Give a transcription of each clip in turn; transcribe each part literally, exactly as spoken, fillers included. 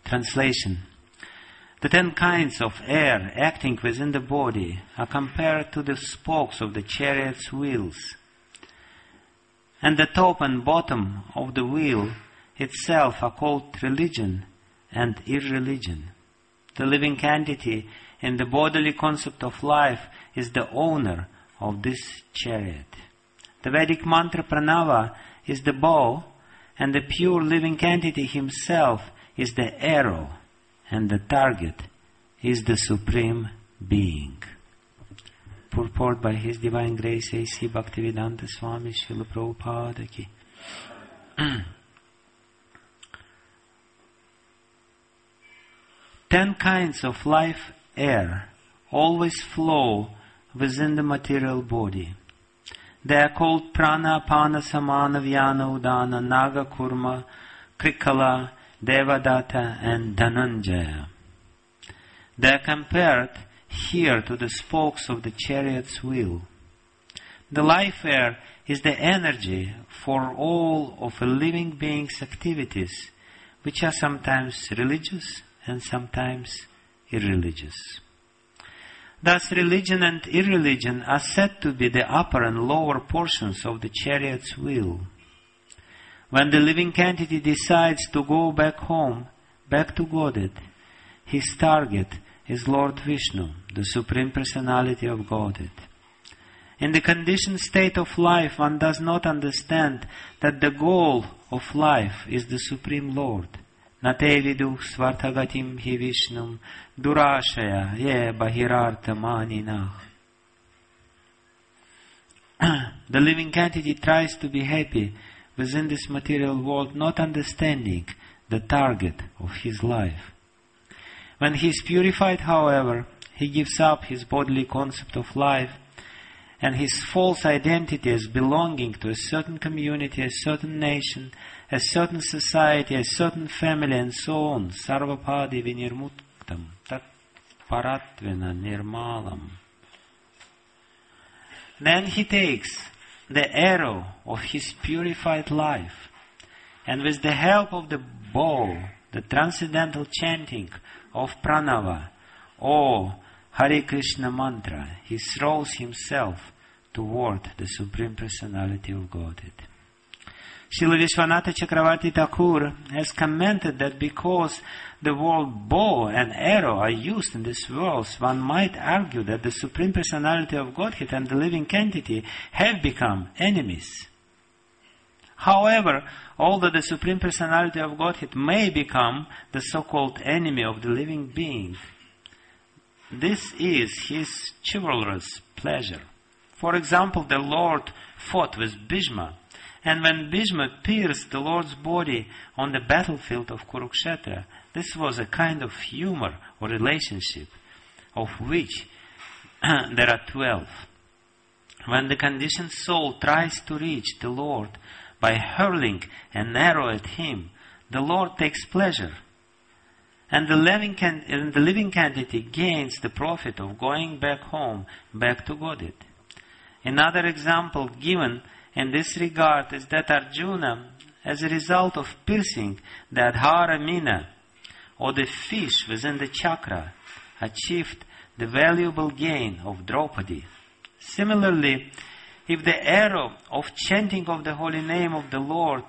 Translation. The ten kinds of air acting within the body are compared to the spokes of the chariot's wheels. And the top and bottom of the wheel itself are called religion and irreligion. The living entity in the bodily concept of life is the owner of this chariot. The Vedic mantra pranava is the bow, and the pure living entity himself is the arrow, and the target is the Supreme Being. Purport by His Divine Grace A C Bhaktivedanta Swami Srila Prabhupada ki. Ten kinds of life air always flow within the material body. They are called prana, apana, samana, vyana, udana, naga, kurma, krikala, devadatta and dhananjaya. They are compared here to the spokes of the chariot's wheel. The life air is the energy for all of a living being's activities, which are sometimes religious and sometimes irreligious. Thus, religion and irreligion are said to be the upper and lower portions of the chariot's wheel. When the living entity decides to go back home, back to Godhead, his target is Lord Vishnu, the Supreme Personality of Godhead. In the conditioned state of life, one does not understand that the goal of life is the Supreme Lord. Nate vidu svartagatim hi Vishnum durashaya ye bahirartha maninah. The living entity tries to be happy within this material world, not understanding the target of his life. When he is purified, however, he gives up his bodily concept of life and his false identity as belonging to a certain community, a certain nation, a certain society, a certain family, and so on. Sarvapadi vinirmuktam tat paratvena nirmalam. Then he takes the arrow of his purified life, and with the help of the bow, the transcendental chanting of pranava, or Hare Krishna mantra, he throws himself toward the Supreme Personality of Godhead. Srila Vishwanatha Chakravarti Thakur has commented that because the word bow and arrow are used in this verse, one might argue that the Supreme Personality of Godhead and the living entity have become enemies. However, although the Supreme Personality of Godhead may become the so-called enemy of the living being, this is his chivalrous pleasure. For example, the Lord fought with Bhishma, and when Bhishma pierced the Lord's body on the battlefield of Kurukshetra, this was a kind of humor or relationship, of which there are twelve. When the conditioned soul tries to reach the Lord by hurling an arrow at him, the Lord takes pleasure, and the living, can, and the living entity gains the profit of going back home, back to Godhead. Another example given in this regard is that Arjuna, as a result of piercing the Adhara Mina, or the fish within the chakra, achieved the valuable gain of Draupadi. Similarly, if the arrow of chanting of the holy name of the Lord,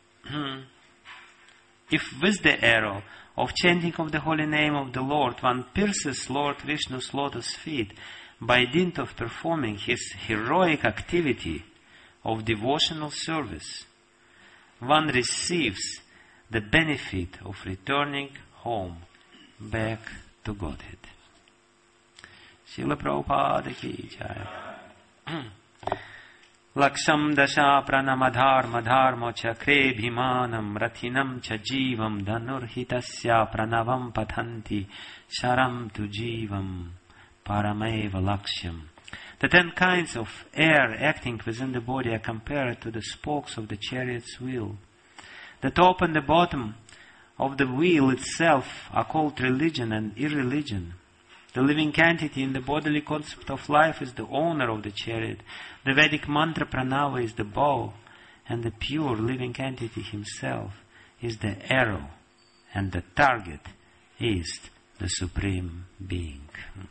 if with the arrow of chanting of the holy name of the Lord one pierces Lord Vishnu's lotus feet by dint of performing his heroic activity of devotional service, one receives the benefit of returning home back to Godhead. Srila Prabhupada ki jai. Laksham dasha pranamadharma dharma chakre bhimanam rathinam cha jivam dhanurhitasya pranavam pathanti sharam tu jivam parameva lakshyam. The ten kinds of air acting within the body are compared to the spokes of the chariot's wheel. The top and the bottom of the wheel itself are called religion and irreligion. The living entity in the bodily concept of life is the owner of the chariot. The Vedic mantra pranava is the bow, and the pure living entity himself is the arrow, and the target is the Supreme Being.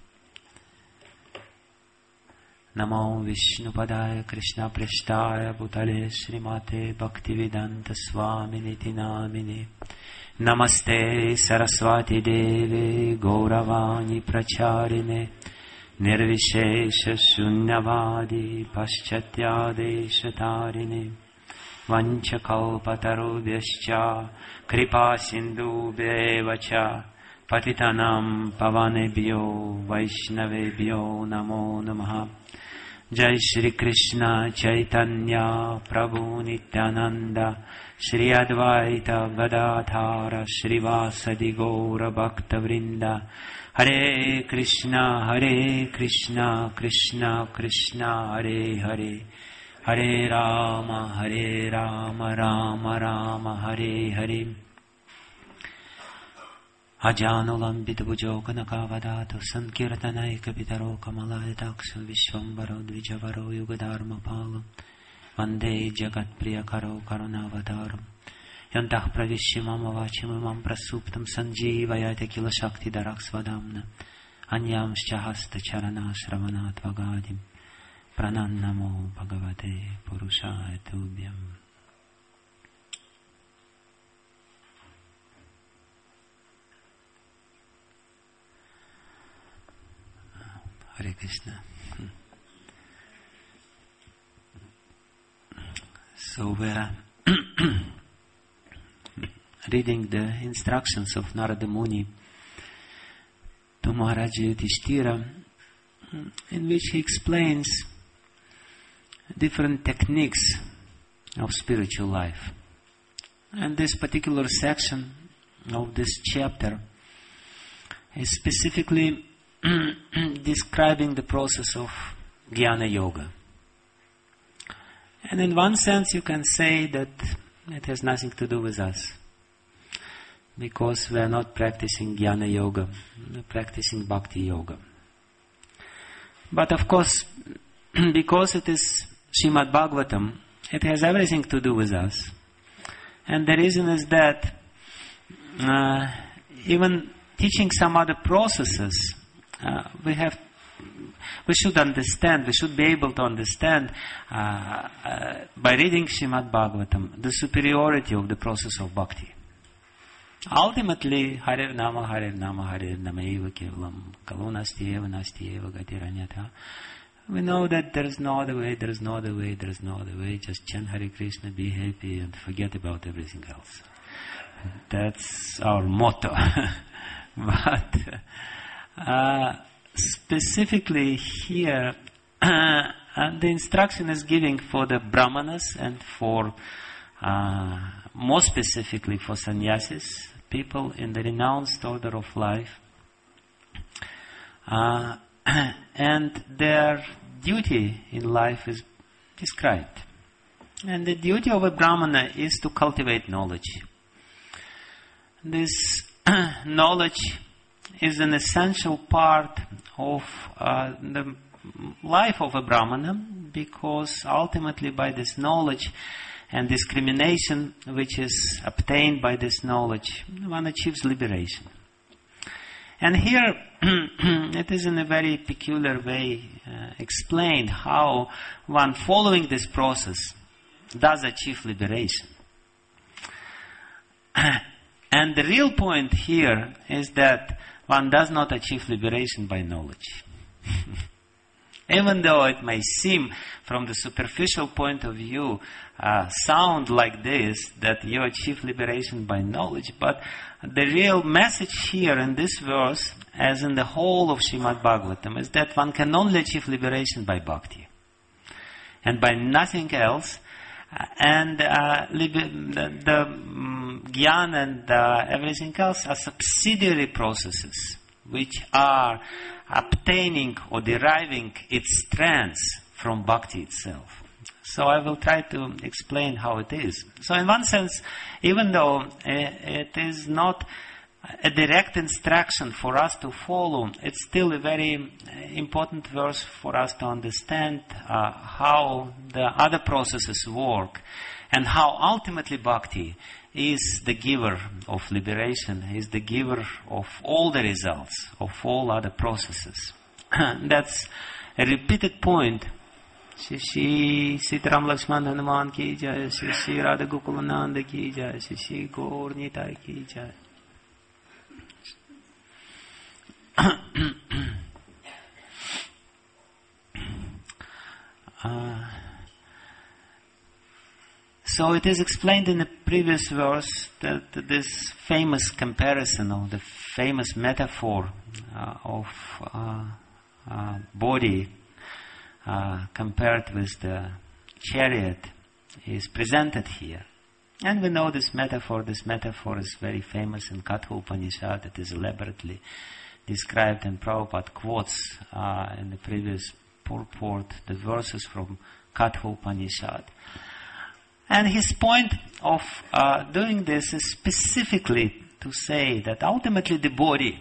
Namo Vishnupadaya Krishna Prishtaya Bhutale Srimate Bhaktivedanta Swaminiti Namine Namaste Saraswati Devi Gauravani Pracharine Nirvishesha Shunyavadi Paschatyadeshatarine Vanchakalpatarubhyascha Kripa Sindhubhyevacha Patitanam Pavanebhyo Vaishnavebhyo Namo Namaha. Jai Shri Krishna Chaitanya Prabhu Nityananda Shri Advaita Gadadhara Srivasadi Gaura Bhakta Vrinda. Hare Krishna Hare Krishna Krishna Krishna Hare Hare Hare Rama Hare Rama Rama Rama Hare Hare. Ajanulambita Bujokanakavadatu Sankirtanaika Pitaro Kamaladaksam Vishwambaro Dvijavaro Yugadharma Palam Vande Jagat Priyakaro Karunavadaram Yantah Pravishimam Avachimam Prasuptam Sanjeevayate Kila Shakti Daraksvadamna Anyamscha Hasta Charana Shravanat Vagadim Pranannamo Bhagavate Purushaya Tubhyam. Hare Krishna. So we are reading the instructions of Narada Muni to Maharaja Yudhishthira, in which he explains different techniques of spiritual life. And this particular section of this chapter is specifically describing the process of Jnana Yoga. And in one sense you can say that it has nothing to do with us, because we are not practicing Jnana Yoga, we are practicing Bhakti Yoga. But of course, because it is Srimad Bhagavatam, it has everything to do with us. And the reason is that uh, even teaching some other processes, Uh, we have, we should understand, we should be able to understand uh, uh, by reading Srimad Bhagavatam the superiority of the process of bhakti. Ultimately, Hare Nama, Hare Nama, Hare Nama Eva Kevalam, Kalunasti Eva Nasti Eva Gatiranyata. We know that there is no other way, there is no other way, there is no other way. Just chant Hare Krishna, be happy, and forget about everything else. That's our motto. But Uh, specifically here, uh, the instruction is giving for the brahmanas and for, uh, more specifically for sannyasis, people in the renounced order of life. Uh, and their duty in life is described. And the duty of a brahmana is to cultivate knowledge. This knowledge is an essential part of uh, the life of a brahmana, because ultimately by this knowledge and discrimination which is obtained by this knowledge, one achieves liberation. And here it is in a very peculiar way uh, explained how one following this process does achieve liberation. And the real point here is that one does not achieve liberation by knowledge. Even though it may seem from the superficial point of view uh, sound like this, that you achieve liberation by knowledge, but the real message here in this verse, as in the whole of Srimad Bhagavatam, is that one can only achieve liberation by bhakti and by nothing else. Uh, and uh, liber- the, the um, Gyan and uh, everything else are subsidiary processes which are obtaining or deriving its strengths from bhakti itself. So I will try to explain how it is. So in one sense, even though uh, it is not a direct instruction for us to follow, it's still a very important verse for us to understand uh, how the other processes work and how ultimately bhakti is the giver of liberation, is the giver of all the results, of all other processes. That's a repeated point. Shri Shri Sitaram Lakshman Hanuman ki jai, Shri Shri Radha Gokulananda ki jai, Shri Shri Gaur Nitai ki jai. uh, So it is explained in the previous verse that this famous comparison of the famous metaphor uh, of uh, uh, body uh, compared with the chariot is presented here. And we know this metaphor. This metaphor is very famous in Katha Upanishad. It is elaborately described, and Prabhupada quotes uh, in the previous purport the verses from Katha Upanishad. And his point of uh, doing this is specifically to say that ultimately the body,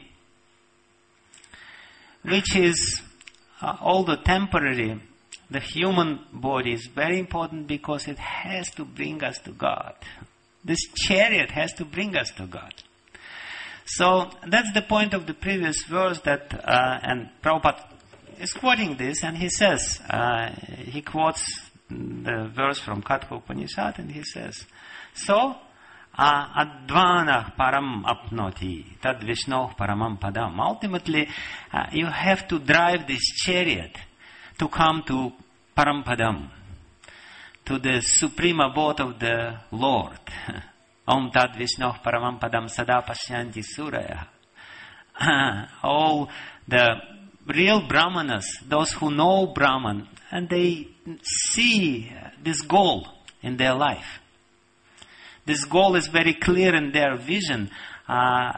which is, uh, although temporary, the human body is very important because it has to bring us to God. This chariot has to bring us to God. So that's the point of the previous verse that, uh, and Prabhupada is quoting this, and he says, uh, he quotes the verse from Katha Upanishad, and he says, so, advanah param apnoti, tad vishnoh paramam padam. Ultimately, uh, you have to drive this chariot to come to Parampadam, to the supreme abode of the Lord. Om tad vishnoh paramam padam sada pashyanti suraya. All the real Brahmanas, those who know Brahman, and they see this goal in their life. This goal is very clear in their vision uh,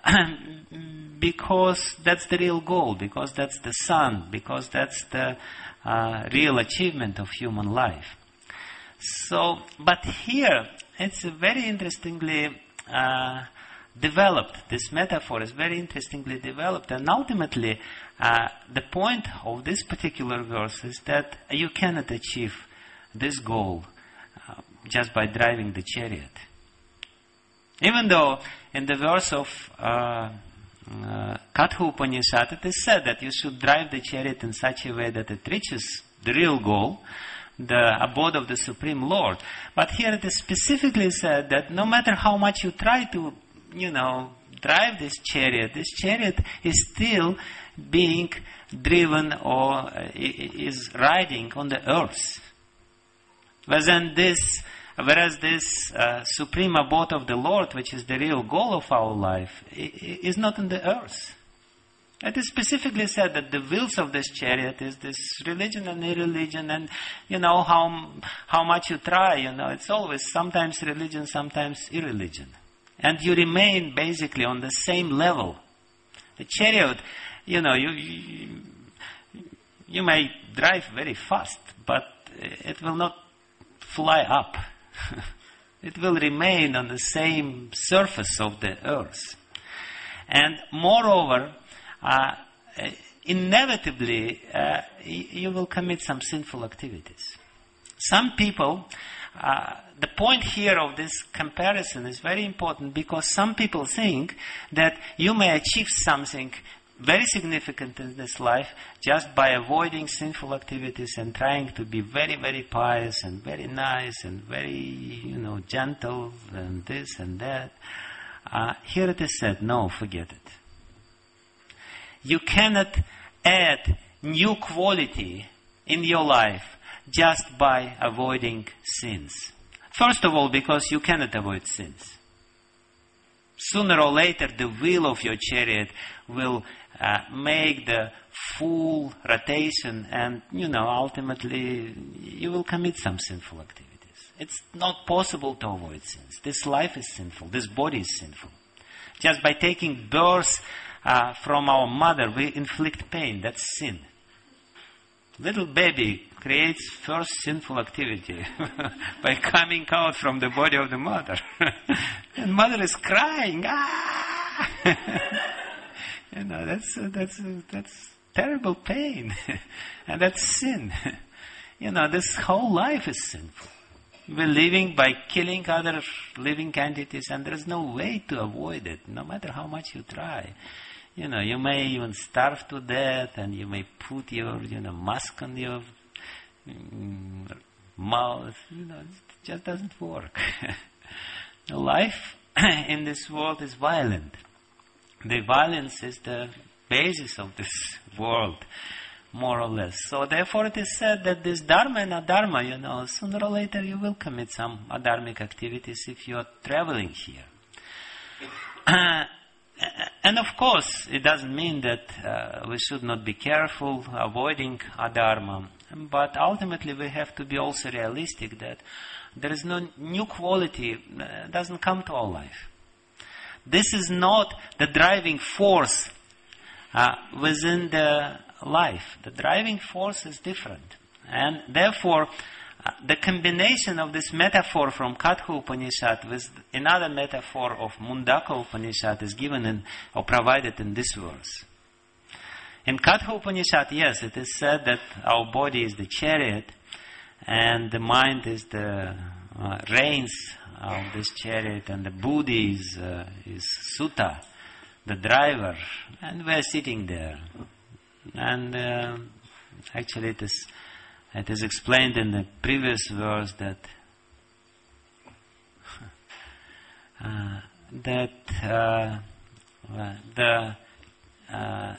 because that's the real goal, because that's the sun, because that's the uh, real achievement of human life. So, but here it's very interestingly uh, developed. This metaphor is very interestingly developed, and ultimately uh, the point of this particular verse is that you cannot achieve this goal uh, just by driving the chariot. Even though in the verse of uh, uh, Katha Upanishad it is said that you should drive the chariot in such a way that it reaches the real goal, the abode of the Supreme Lord. But here it is specifically said that no matter how much you try to, you know, drive this chariot, this chariot is still being driven or uh, is riding on the earth. Whereas this, whereas this uh, supreme abode of the Lord, which is the real goal of our life, is not in the earth. It is specifically said that the wheels of this chariot is this religion and irreligion, and you know how how much you try, you know, it's always sometimes religion, sometimes irreligion. And you remain basically on the same level. The chariot, you know, you, you you may drive very fast, but it will not fly up. It will remain on the same surface of the earth. And moreover, uh, inevitably, uh, you will commit some sinful activities. Some people, uh, the point here of this comparison is very important because some people think that you may achieve something very significant in this life just by avoiding sinful activities and trying to be very, very pious and very nice and very, you know, gentle and this and that. Uh, here it is said, no, forget it. You cannot add new quality in your life just by avoiding sins. First of all, because you cannot avoid sins. Sooner or later, the wheel of your chariot will uh, make the full rotation, and, you know, ultimately, you will commit some sinful activities. It's not possible to avoid sins. This life is sinful. This body is sinful. Just by taking birth uh, from our mother, we inflict pain. That's sin. Little baby creates first sinful activity by coming out from the body of the mother. And mother is crying. Ah! You know, that's uh, that's uh, that's terrible pain, and that's sin. You know, this whole life is sinful. We're living by killing other living entities, and there's no way to avoid it, no matter how much you try. You know, you may even starve to death, and you may put your, you know, mask on your mm, mouth. You know, it just doesn't work. Life in this world is violent. The violence is the basis of this world, more or less. So therefore it is said that this dharma and adharma, you know, sooner or later you will commit some adharmic activities if you are traveling here. Uh, and of course, it doesn't mean that uh, we should not be careful avoiding adharma. But ultimately we have to be also realistic that there is no new quality, uh, doesn't come to our life. This is not the driving force uh, within the life. The driving force is different. And therefore, uh, the combination of this metaphor from Katha Upanishad with another metaphor of Mundaka Upanishad is given in, or provided in this verse. In Katha Upanishad, yes, it is said that our body is the chariot and the mind is the uh, reins of this chariot, and the buddhi is, uh, is Sutta, the driver, and we are sitting there. And uh, actually it is, it is explained in the previous verse that uh, that uh, uh, the uh,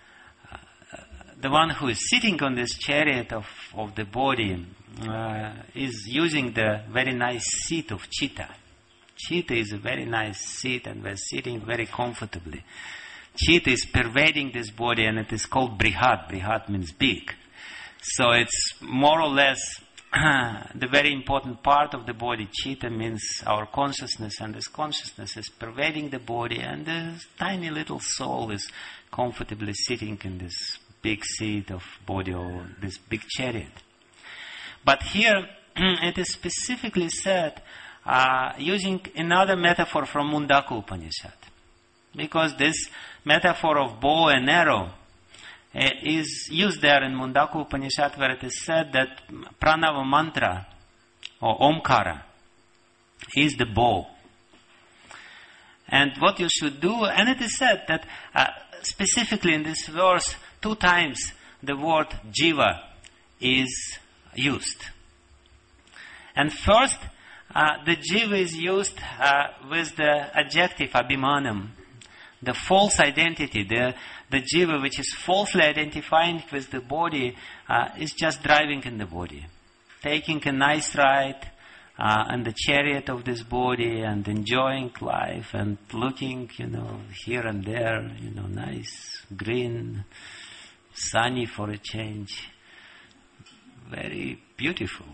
the one who is sitting on this chariot of, of the body uh, is using the very nice seat of Chitta. Chitta is a very nice seat, and we're sitting very comfortably. Chitta is pervading this body, and it is called Brihat. Brihat means big. So it's more or less the very important part of the body. Chitta means our consciousness, and this consciousness is pervading the body, and this tiny little soul is comfortably sitting in this big seat of body, or this big chariot. But here it is specifically said uh, using another metaphor from Mundaka Upanishad. Because this metaphor of bow and arrow uh, is used there in Mundaka Upanishad, where it is said that pranava mantra, or omkara, is the bow. And what you should do, and it is said that uh, specifically in this verse, two times the word jiva is used. And first, uh, the jiva is used uh, with the adjective abhimanam, the false identity, the, the jiva which is falsely identifying with the body uh, is just driving in the body, taking a nice ride uh, in the chariot of this body and enjoying life and looking, you know, here and there, you know, nice, green, sunny for a change, very beautiful.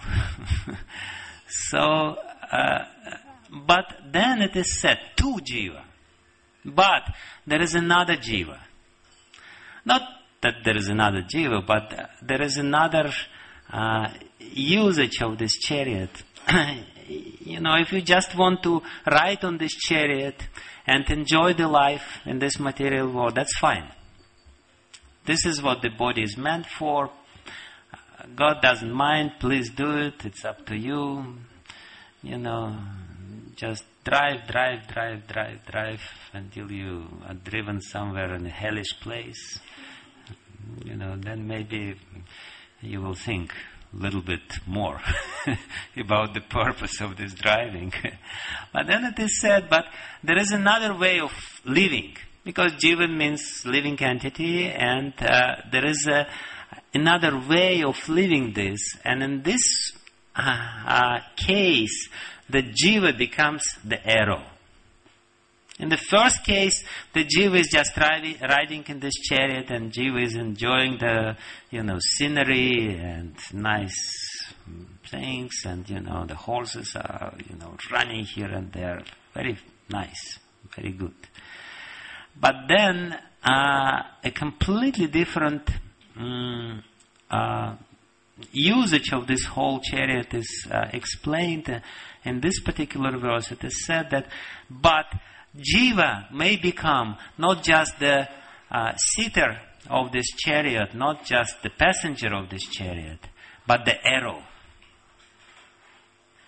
So, uh, but then it is said, two jiva. But there is another jiva. Not that there is another jiva, but there is another uh, usage of this chariot. You know, if you just want to ride on this chariot and enjoy the life in this material world, that's fine. This is what the body is meant for. God doesn't mind, please do it, it's up to you. You know, just drive, drive, drive, drive, drive until you are driven somewhere in a hellish place. You know, then maybe you will think a little bit more about the purpose of this driving. But then it is said, but there is another way of living, because jiva means living entity, and uh, there is a, another way of living this. And in this uh, uh, case, the jiva becomes the arrow. In the first case, the jiva is just riding, riding in this chariot, and jiva is enjoying the, you know, scenery and nice things, and, you know, the horses are, you know, running here and there. Very nice, very good. But then uh, a completely different um, uh, usage of this whole chariot is uh, explained uh, in this particular verse. It is said that, but jiva may become not just the uh, seater of this chariot, not just the passenger of this chariot, but the arrow.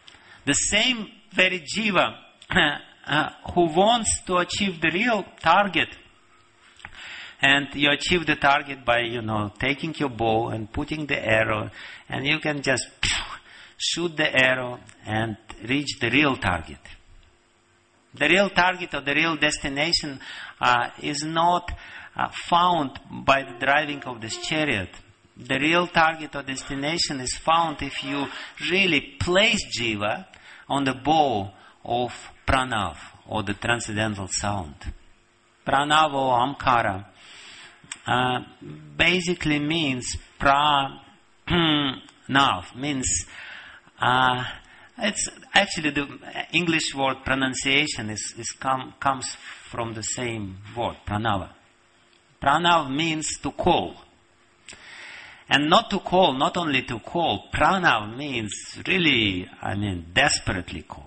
The same very jiva uh, who wants to achieve the real target, and you achieve the target by, you know, taking your bow and putting the arrow, and you can just shoot the arrow and reach the real target. The real target or the real destination uh, is not uh, found by the driving of this chariot. The real target or destination is found if you really place jiva on the bow of pranav, or the transcendental sound. Pranav or amkara uh, basically means pra nav, means uh, it's actually the English word pronunciation is, is come, comes from the same word, pranava. Pranav means to call. And not to call, not only to call, pranav means really, I mean, desperately call.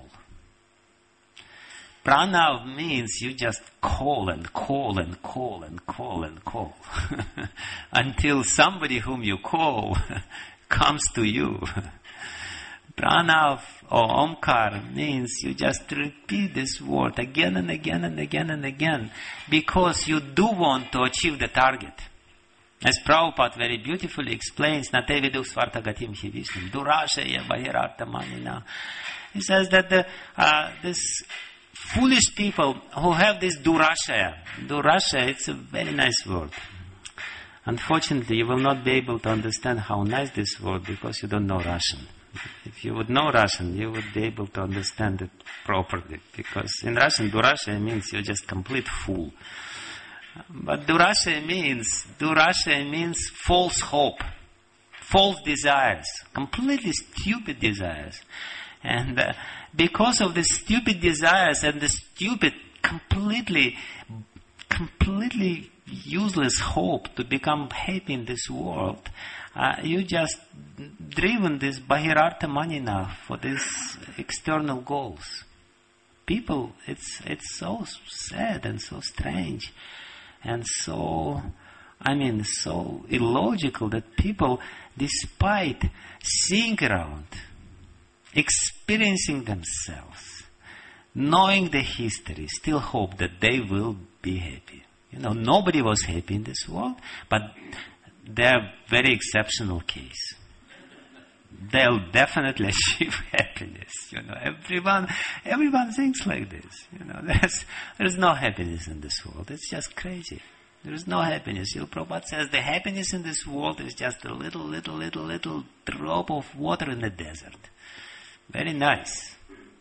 Pranav means you just call and call and call and call and call until somebody whom you call comes to you. Pranav or Omkar means you just repeat this word again and again and again and again because you do want to achieve the target. As Prabhupada very beautifully explains, Nate vidu svartagatim hi Vishnu, durashaya bahirartha manina. He says that the, uh, this foolish people who have this durashaya, durashaya, it's a very nice word. Unfortunately, you will not be able to understand how nice this word because you don't know Russian. If you would know Russian, you would be able to understand it properly. Because in Russian, durashaya means you're just complete fool. But durashaya means, durashaya means false hope, false desires, completely stupid desires. And uh, because of the stupid desires and the stupid, completely, completely useless hope to become happy in this world, uh, you just driven this bahirartha manina for these external goals. People, it's it's so sad and so strange and so, I mean, so illogical that people, despite seeing around, experiencing themselves, knowing the history, still hope that they will be happy. You know, nobody was happy in this world, but they're a very exceptional case. They'll definitely achieve happiness. You know, everyone, everyone thinks like this. You know, there's there's no happiness in this world. It's just crazy. There is no happiness. Srila Prabhupada says the happiness in this world is just a little, little, little, little drop of water in the desert. Very nice.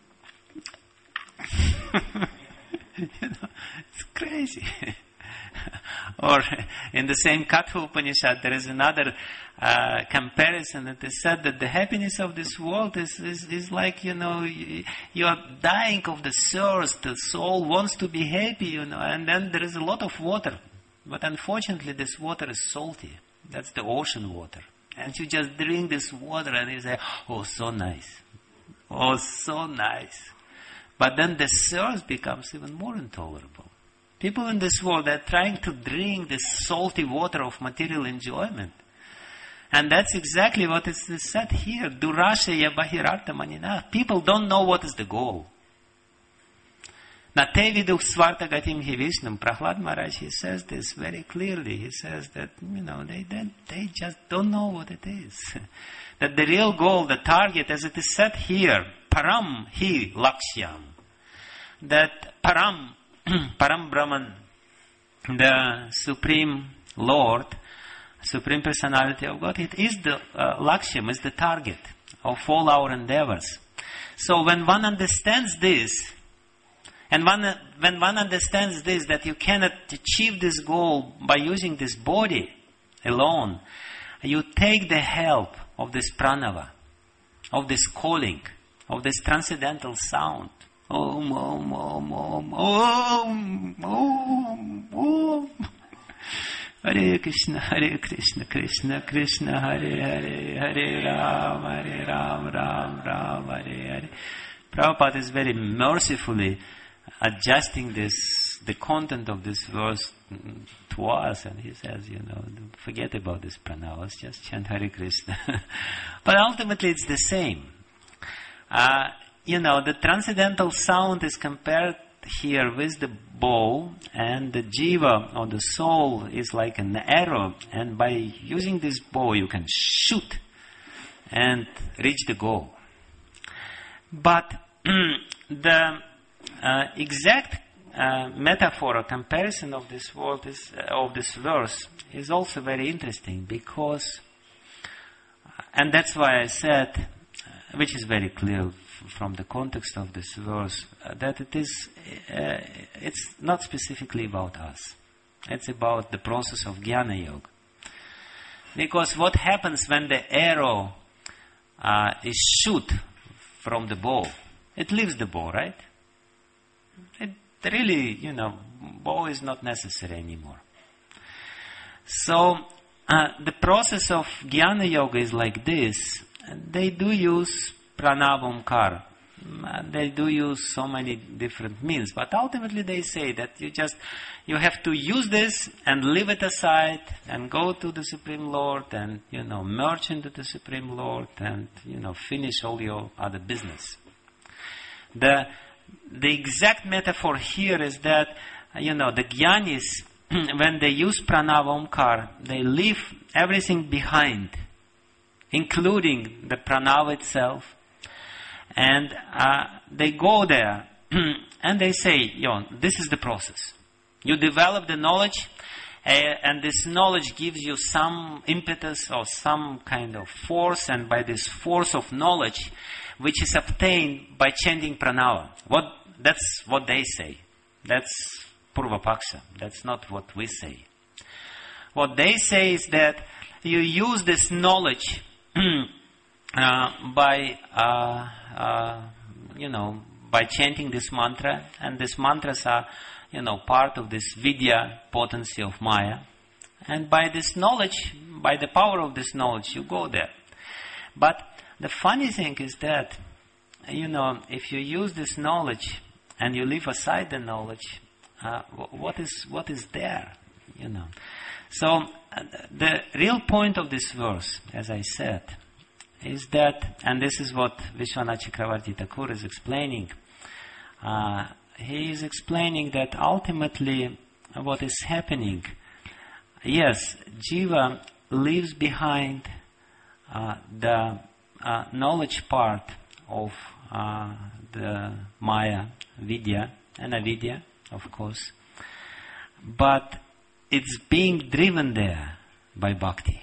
You know, it's crazy. Or in the same Katha Upanishad, there is another uh, comparison that is said that the happiness of this world is, is, is like, you know, you are dying of the thirst, the soul wants to be happy, you know, and then there is a lot of water. But unfortunately, this water is salty. That's the ocean water. And you just drink this water and you say, oh, so nice. Oh, so nice. But then the thirst becomes even more intolerable. People in this world are trying to drink this salty water of material enjoyment. And that's exactly what is said here. Durashaya bahirartha manina. People don't know what is the goal. Nate vidu svarta gatim hi Vishnum. Prahlad Maharaj, he says this very clearly. He says that, you know, they, they, they just don't know what it is. That the real goal, the target, as it is said here, param hi lakshyam. That param, Param Brahman, the Supreme Lord, Supreme Personality of God, it is the uh, lakshyam, is the target of all our endeavors. So when one understands this, and one, when one understands this, that you cannot achieve this goal by using this body alone, you take the help of this pranava, of this calling, of this transcendental sound. Om, om, om, om, om, om, om. Hare Krishna, Hare Krishna, Krishna, Krishna, Hare Hare, Hare Ram, Hare Ram, Ram, Ram, Hare Hare. Prabhupada is very mercifully adjusting this, the content of this verse to us, and he says, you know, forget about this pranavas, just chant Hare Krishna. But ultimately it's the same. Uh, you know, the transcendental sound is compared here with the bow, and the jiva, or the soul, is like an arrow, and by using this bow you can shoot and reach the goal. But the uh, exact uh, metaphor or comparison of this world is, uh, of this verse is also very interesting, because, and that's why I said, uh, which is very clear from the context of this verse, uh, that it is, uh, it's not specifically about us. It's about the process of Jnana Yoga. Because what happens when the arrow uh, is shoot from the bow? It leaves the bow, right? It really, you know, bow is not necessary anymore. So, uh, the process of Jnana Yoga is like this. They do use Pranavamkar. They do use so many different means, but ultimately they say that you just, you have to use this and leave it aside and go to the Supreme Lord and, you know, merge into the Supreme Lord and, you know, finish all your other business. The, the exact metaphor here is that, you know, the Jnanis, when they use Pranavamkar, they leave everything behind, including the Pranava itself. And uh, they go there and they say, you know, this is the process. You develop the knowledge, uh, and this knowledge gives you some impetus or some kind of force, and by this force of knowledge, which is obtained by chanting pranava. What, that's what they say. That's Purvapaksha. That's not what we say. What they say is that you use this knowledge Uh, by, uh, uh, you know, by chanting this mantra, and these mantras are, you know, part of this vidya potency of Maya, and by this knowledge, by the power of this knowledge, you go there. But the funny thing is that, you know, if you use this knowledge and you leave aside the knowledge, uh, what is what is there, you know? So uh, the real point of this verse, as I said, is that, and this is what Vishwanath Chakravarti Thakur is explaining, uh, he is explaining that ultimately what is happening, yes, Jiva leaves behind uh, the uh, knowledge part of uh, the Maya, Vidya, and Avidya, of course, but it's being driven there by Bhakti.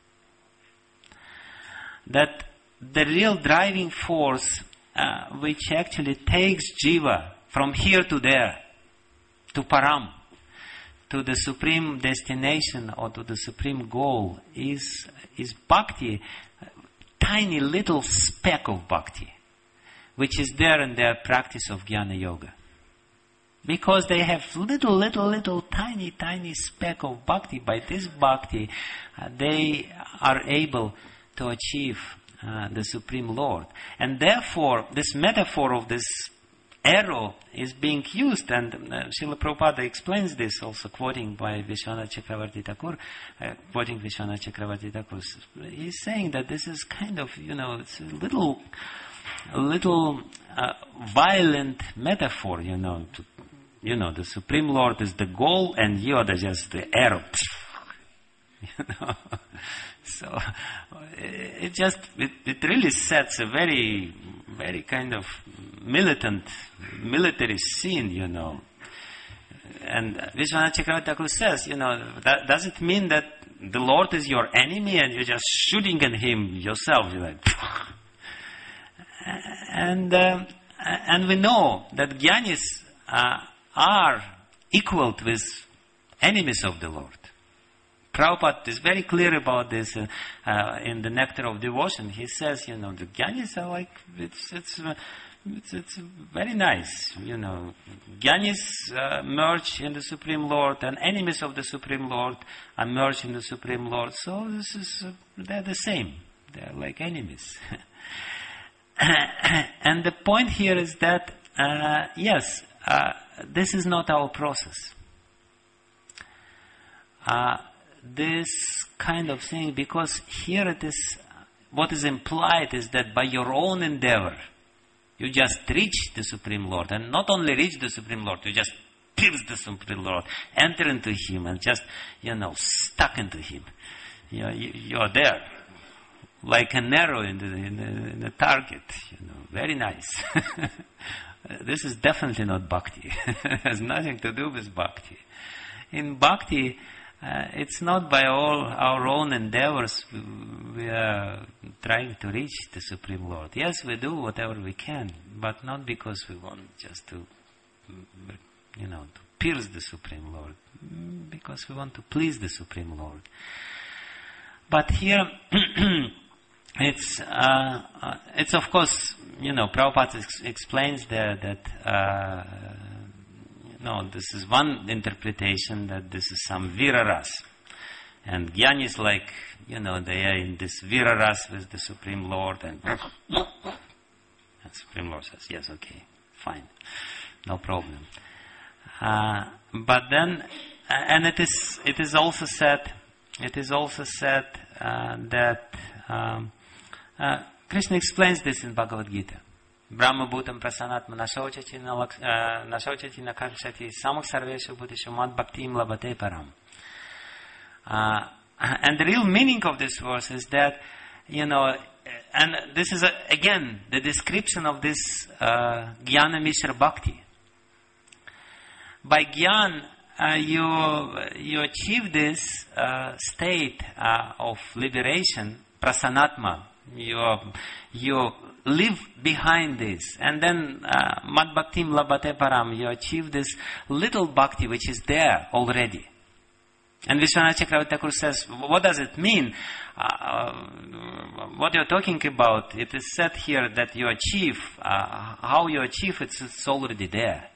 That the real driving force uh, which actually takes Jiva from here to there, to Param, to the supreme destination or to the supreme goal, is, is Bhakti, tiny little speck of Bhakti, which is there in their practice of Jnana Yoga. Because they have little, little, little, tiny, tiny speck of Bhakti. By this Bhakti, uh, they are able to achieve uh, the Supreme Lord. And therefore, this metaphor of this arrow is being used, and uh, Srila Prabhupada explains this, also quoting by Vishwanath Chakravarti Thakur, uh, quoting Vishwanath Chakravarti Thakur. He's saying that this is kind of, you know, it's a little, a little uh, violent metaphor, you know, to, you know, the Supreme Lord is the goal, and you are the, just the arrow. You know? So it just it, it really sets a very very kind of militant military scene, you know. And Vishwanath Chakravarti Thakur says, you know, that, does it mean that the Lord is your enemy and you're just shooting at him yourself? You're like, and uh, and we know that Jnanis uh, are equaled with enemies of the Lord. Prabhupada is very clear about this uh, uh, in the Nectar of Devotion. He says, you know, the Jnanis are like, it's it's uh, it's, it's very nice, you know. Jnanis uh, merge in the Supreme Lord, and enemies of the Supreme Lord are merged in the Supreme Lord. So this is, uh, they're the same. They're like enemies. And the point here is that, uh, yes, uh, this is not our process. Uh, this kind of thing, because here it is, what is implied is that by your own endeavor, You just reach the Supreme Lord. And not only reach the Supreme Lord, you just pierce the Supreme Lord, enter into Him and just, you know, stuck into Him. You're, you're there. Like an arrow in the, in the, in the target. You know, very nice. This is definitely not bhakti. It has nothing to do with bhakti. In bhakti, uh, it's not by all our own endeavors we, we are trying to reach the Supreme Lord. Yes, we do whatever we can, but not because we want just to, you know, to pierce the Supreme Lord, because we want to please the Supreme Lord. But here, it's, uh, uh, it's of course, you know, Prabhupada ex- explains there that, uh, no, this is one interpretation, that this is some Viraras. And Jnanis, like, you know, they are in this Viraras with the Supreme Lord, and, and Supreme Lord says, yes, okay, fine, no problem. Uh, but then, and it is, it is also said, it is also said uh, that um, uh, Krishna explains this in Bhagavad Gita. Brahma bhutam prasanatma nashauchati nakakshati samuk sarveshu bhutishu mad bhaktim labate param. Uh, and the real meaning of this verse is that, you know, and this is a, again the description of this uh, Jnana Mishra Bhakti. By Jnana, uh, you, you achieve this uh, state uh, of liberation, prasanatma. You, you live behind this. And then, uh, mad bhaktim labate param, you achieve this little bhakti which is there already. And Vishwanath Chakravarti Thakur says, what does it mean? Uh, what you're talking about, it is said here that you achieve, uh, how you achieve it, it's already there.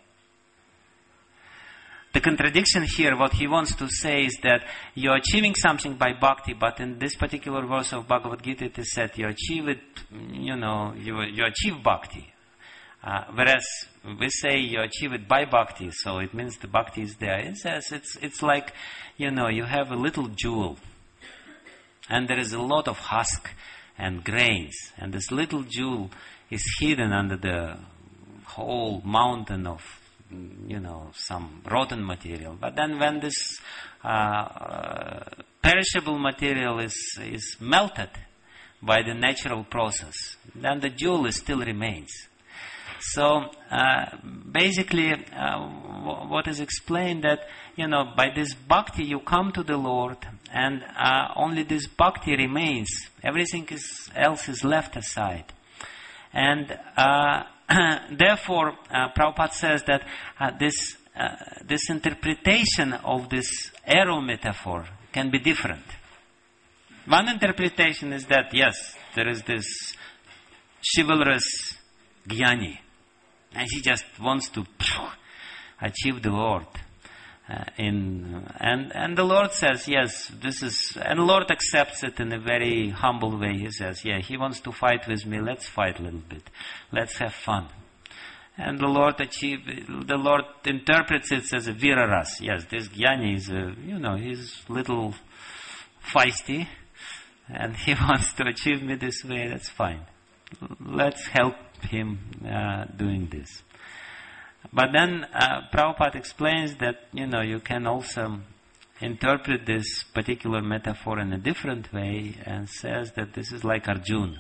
The contradiction here, what he wants to say is that you're achieving something by bhakti, but in this particular verse of Bhagavad Gita it is said you achieve it, you know, you, you achieve bhakti. Uh, whereas we say you achieve it by bhakti, so it means the bhakti is there. It says it's, it's like, you know, you have a little jewel, and there is a lot of husk and grains, and this little jewel is hidden under the whole mountain of, you know, some rotten material. But then when this uh, uh, perishable material is, is melted by the natural process, then the jewel is still remains. So uh, basically uh, w- what is explained that, you know, by this bhakti you come to the Lord, and uh, only this bhakti remains. Everything is, else is left aside. And uh, therefore, uh, Prabhupada says that uh, this uh, this interpretation of this arrow metaphor can be different. One interpretation is that, yes, there is this chivalrous Jnani, and he just wants to achieve the Lord. Uh, in and and the Lord says, yes, this is, and the Lord accepts it in a very humble way. He says, yeah, he wants to fight with me. Let's fight a little bit. Let's have fun. And the Lord achieve, the Lord interprets it as a viraras. Yes, this Jnani is, a, you know, he's little feisty, and he wants to achieve me this way. That's fine. Let's help him uh, doing this. But then uh, Prabhupada explains that, you know, you can also interpret this particular metaphor in a different way, and says that this is like Arjuna.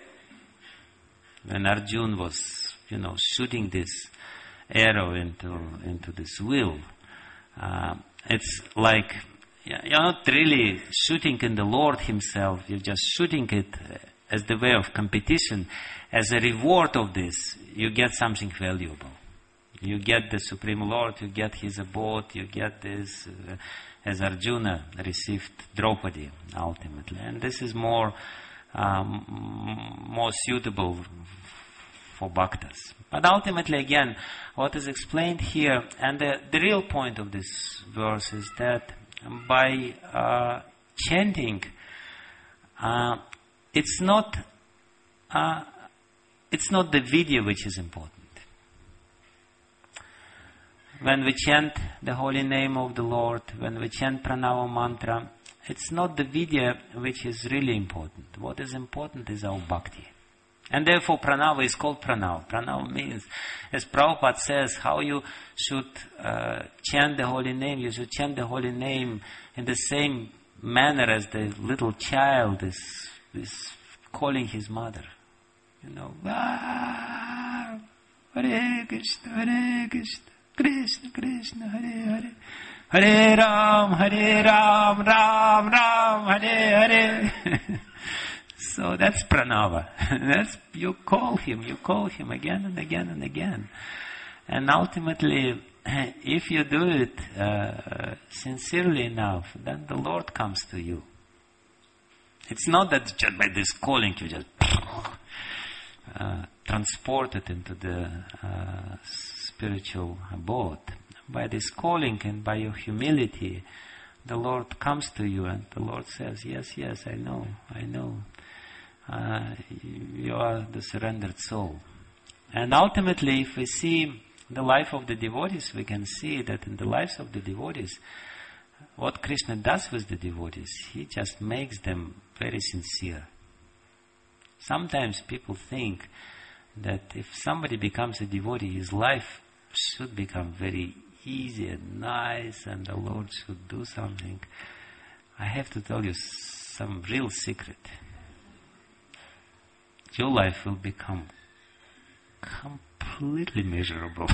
When Arjuna was, you know, shooting this arrow into into this wheel, uh, it's like you're not really shooting in the Lord Himself. You're just shooting it as the way of competition. As a reward of this, you get something valuable. You get the Supreme Lord, you get His abode, you get this, uh, as Arjuna received Draupadi ultimately. And this is more um, more suitable for bhaktas. But ultimately, again, what is explained here, and the, the real point of this verse is that by uh, chanting, uh, it's not uh, it's not the video which is important. When we chant the holy name of the Lord, when we chant pranava mantra, it's not the video which is really important. What is important is our bhakti. And therefore pranava is called pranava. Pranava means, as Prabhupada says, how you should uh, chant the holy name. You should chant the holy name in the same manner as the little child is, is calling his mother. You know, ah, Hare Krishna, Hare Krishna, Krishna Krishna, Hare Hare, Hare Ram, Hare Ram, Ram Ram, Hare Hare. So that's pranava. That's, you call him, you call him again and again and again. And ultimately, if you do it uh, sincerely enough, then the Lord comes to you. It's not that just by this calling you just uh, transported into the uh, spiritual abode. By this calling and by your humility, the Lord comes to you and the Lord says, yes, yes, I know, I know. Uh, you are the surrendered soul. And ultimately, if we see the life of the devotees, we can see that in the lives of the devotees, what Krishna does with the devotees, He just makes them very sincere. Sometimes people think that if somebody becomes a devotee, his life should become very easy and nice and the Lord should do something. I have to tell you some real secret. Your life will become completely miserable.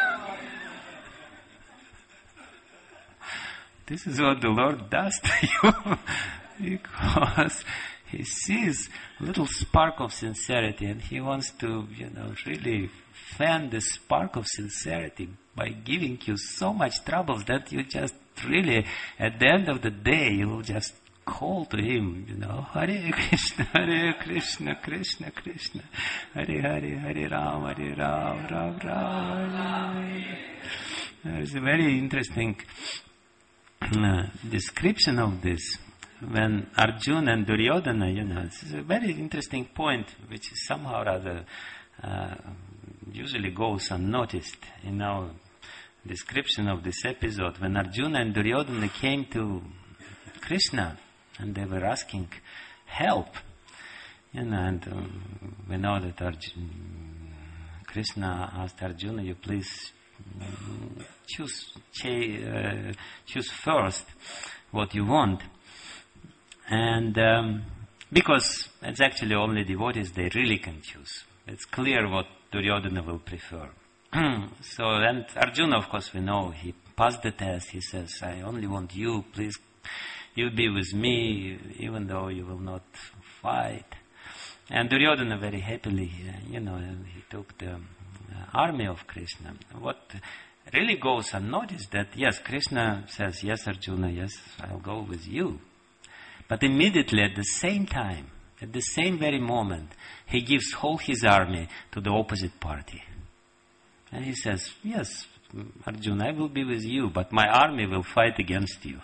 This is what the Lord does to you. Because He sees a little spark of sincerity and He wants to, you know, really fan the spark of sincerity by giving you so much troubles that you just really, at the end of the day, you will just call to Him, you know, Hare Krishna, Hare Krishna, Krishna Krishna, Hare Hare, Hare Ram, Hare Ram, Ram Ram. There's a very interesting uh, description of this. When Arjuna and Duryodhana, you know, this is a very interesting point which is somehow rather uh, usually goes unnoticed in our description of this episode. When Arjuna and Duryodhana came to Krishna, and they were asking help. You know, and um, we know that Arjuna, Krishna asked Arjuna, you please um, choose, uh, choose first what you want. And um, because it's actually only devotees, they really can choose. It's clear what Duryodhana will prefer. So, and Arjuna, of course, we know, he passed the test. He says, I only want you, please. You be with me, even though you will not fight. And Duryodhana very happily, you know, he took the army of Krishna. What really goes unnoticed that, yes, Krishna says, yes, Arjuna, yes, I'll go with you. But immediately at the same time, at the same very moment, he gives whole his army to the opposite party. And he says, yes, Arjuna, I will be with you, but my army will fight against you.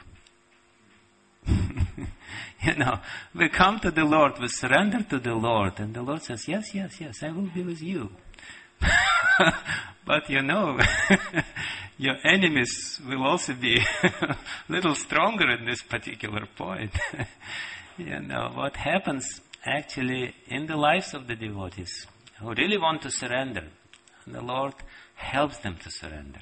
You know, we come to the Lord, we surrender to the Lord, and the Lord says, yes, yes, yes, I will be with you. But you know, your enemies will also be a little stronger at this particular point. You know, what happens actually in the lives of the devotees who really want to surrender, the Lord helps them to surrender.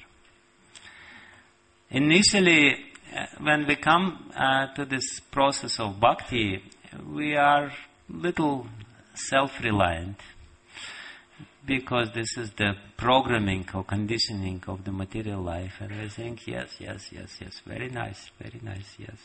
Initially, Uh, when we come uh, to this process of bhakti, we are little self-reliant because this is the programming or conditioning of the material life, and we think, yes, yes, yes, yes, very nice, very nice, yes.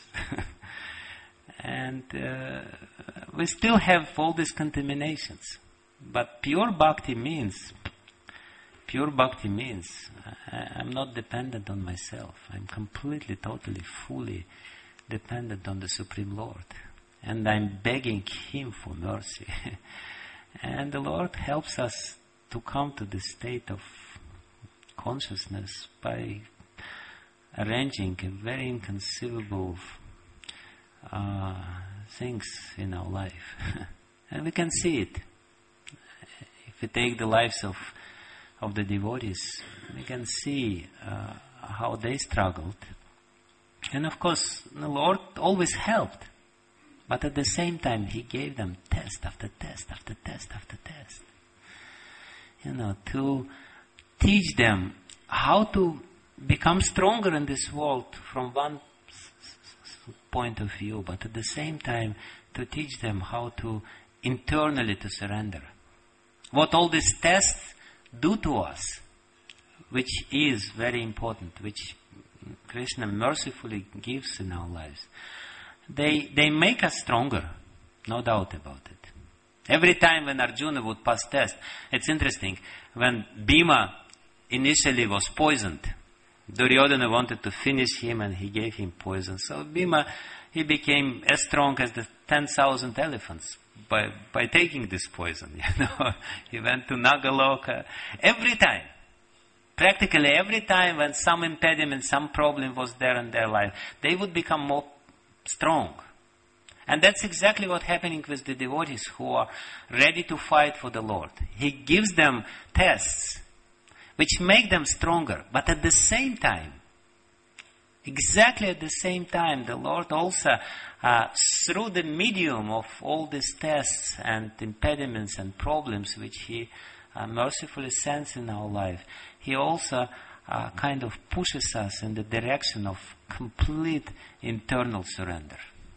And uh, we still have all these contaminations. But pure bhakti means, pure bhakti means I'm not dependent on myself. I'm completely, totally, fully dependent on the Supreme Lord. And I'm begging Him for mercy. And the Lord helps us to come to this state of consciousness by arranging a very inconceivable uh, things in our life. And we can see it. If we take the lives of of the devotees, we can see uh, how they struggled. And of course, the Lord always helped. But at the same time, he gave them test after test after test after test. You know, to teach them how to become stronger in this world from one point of view, but at the same time to teach them how to internally to surrender. What all these tests do to us, which is very important, which Krishna mercifully gives in our lives, they they make us stronger, no doubt about it. Every time when Arjuna would pass test, it's interesting, when Bhima initially was poisoned, Duryodhana wanted to finish him and he gave him poison. So Bhima, he became as strong as the ten thousand elephants by by taking this poison. You know, he went to Nagaloka. Every time, practically every time when some impediment, some problem was there in their life, they would become more strong. And that's exactly what's happening with the devotees who are ready to fight for the Lord. He gives them tests which make them stronger. But at the same time, exactly at the same time, the Lord also, uh, through the medium of all these tests and impediments and problems which He uh, mercifully sends in our life, He also uh, kind of pushes us in the direction of complete internal surrender.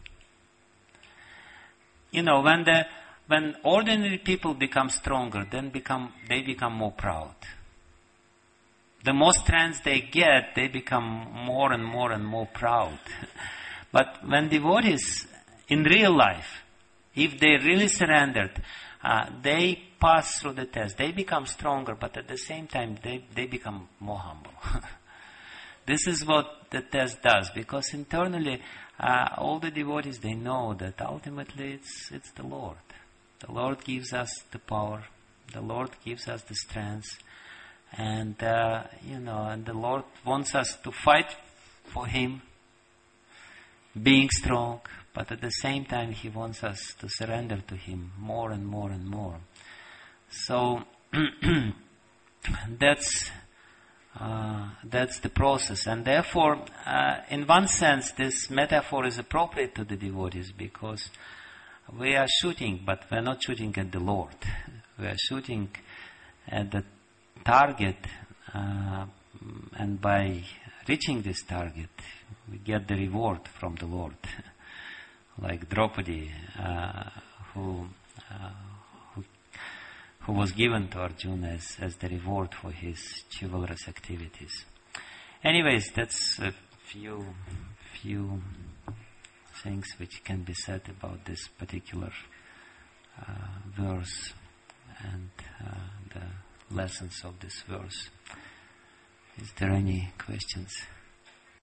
You know, when the when ordinary people become stronger, then become they become more proud. The more strength they get, they become more and more and more proud. But when devotees, in real life, if they really surrendered, uh, they pass through the test. They become stronger, but at the same time, they, they become more humble. This is what the test does, because internally, uh, all the devotees, they know that ultimately it's it's the Lord. The Lord gives us the power. The Lord gives us the strength. And, uh, you know, and the Lord wants us to fight for Him, being strong, but at the same time He wants us to surrender to Him more and more and more. So, that's, uh, that's the process. And therefore, uh, in one sense, this metaphor is appropriate to the devotees, because we are shooting, but we are not shooting at the Lord. We are shooting at the target, uh, and by reaching this target, we get the reward from the Lord. Like Draupadi, uh, who, uh, who who was given to Arjuna as, as the reward for his chivalrous activities. Anyways, that's a few few things which can be said about this particular uh, verse and uh, the lessons of this verse. Is there any questions?